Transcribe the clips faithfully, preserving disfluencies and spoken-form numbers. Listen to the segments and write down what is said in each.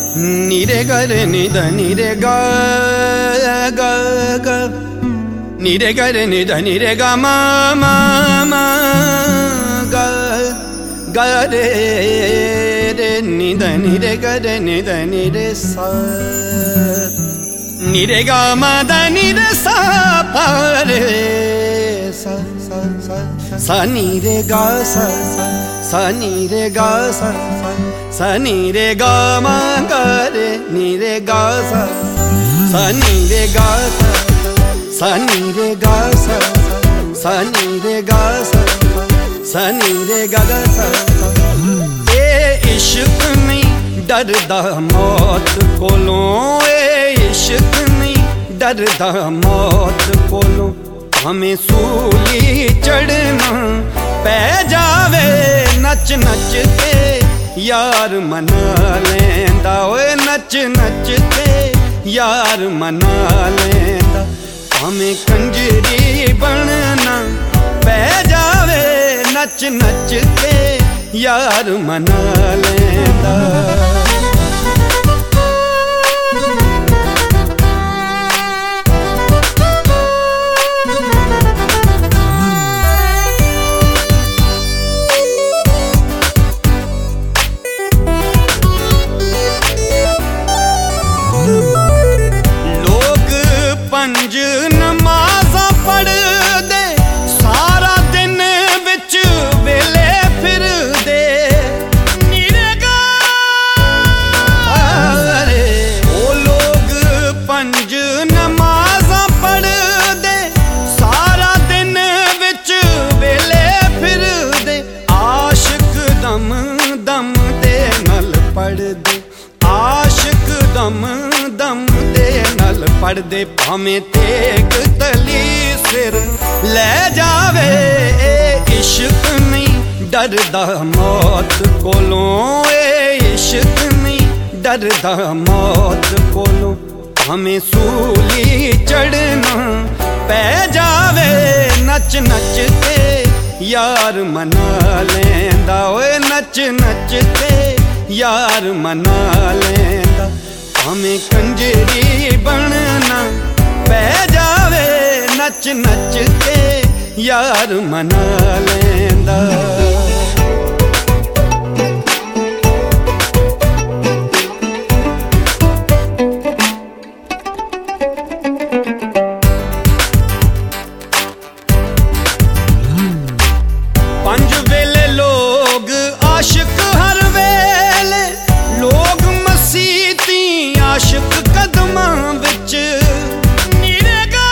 नीरे ग रे नि ध नीरे ग ग ग नीरे ग रे नि ध नीरे ग म म म ग ग रे रे नि ध नीरे ग रे नि ध नीरे सा नीरे ग म ध नीरे सा प रे सा सा सा सा नीरे ग सा सा सा नीरे ग सा सा सा नीरे ग म ग रे नीरे ग सा सा नीरे ग सा सा नीरे ग सा सा नीरे ग सा सा नीरे ग ग सा ए इश्क नहीं डरदा मौत कोलों ए इश्क नहीं डरदा मौत कोलों हमें सूली चढ़ना पै जावे नच नच के यार मना लेंदा ओए नच नच के यार मना लेंदा हमें कंजरी बनना पै जावे नच नच के यार मना लेंदा पंज नमाज़ां पढ़ दे सारा दिन विच वेले फिर दे नीरे गा रे ओ लोग पंज नमाज़ां पढ़ दे सारा दिन विच वेले फिर दे आशिक दम दम दे नल पढ़ दे आशिक दम दम दे नल पढ़ दे भावें तेग तली सिर ले जावे ए इश्क नहीं डरदा मौत कोलों ए इश्क नहीं डरदा मौत कोलों हमें सूली चढ़ना पै जावे नच नच के यार मना लेंदा ओए नच नच के यार मना लेंदा हमें कंजरी बनना पै जावे नच नच के यार मना लेंदा पंज वेले लोग आशिक हर वेले लोग मसीती आशिक कदमां विच नीरे गा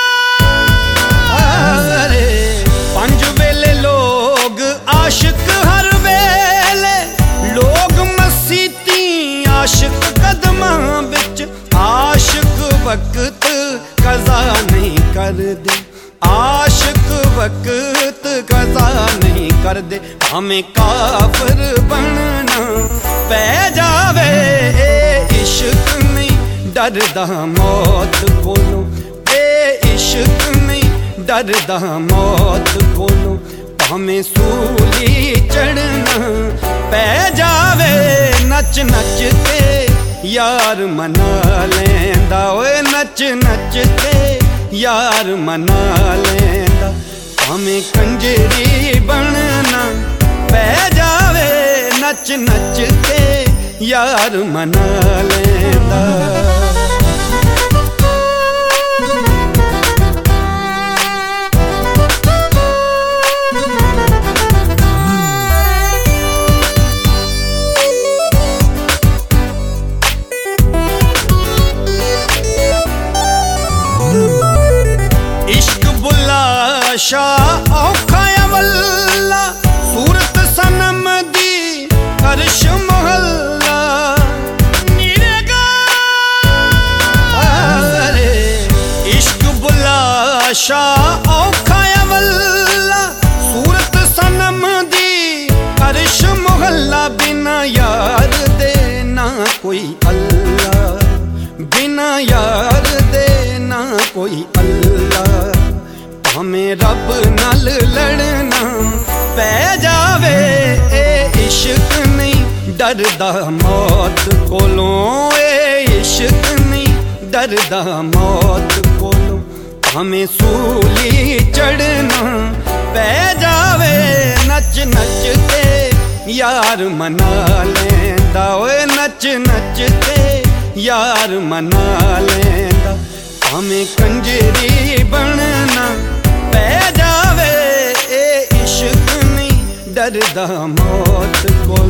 रे पंज वेले लोग आशिक हर वेले लोग मसीती आशिक कदमां विच आशिक वक्त कज़ा नहीं कर दे आशिक वक्त कज़ा नहीं कर दे हमें काफिर बनना पै जावे ए इश्क नहीं डरदा मौत कोलों ए इश्क नहीं डरदा मौत कोलों हमें सूली चढ़ना पै जावे नच नच के यार मना लेंदा ओए नच नच के यार मना लेंदा हमें कंजरी बनना पै जावे नच नच के यार मना लेंदा शाह औखा वल्ला सूरत सनम दी करश मोहल्ला नीरे गा रे इश्क बुला शाह औखा वल्ला सूरत सनम दी करश मोहल्ला बिना यार दे ना कोई अल्लाह बिना यार दे ना कोई अल्लाह हमें रब नाल लड़ना पै जावे ए इश्क नहीं डरदा मौत कोलों ए इश्क नहीं डरदा मौत कोलों हमें सूली चढ़ना पै जावे नच नच के यार मना लेंदा ओए नच नच के यार मना लेंदा हमें कंजरी बनना पै जावे ए इश्क नहीं डरदा मौत को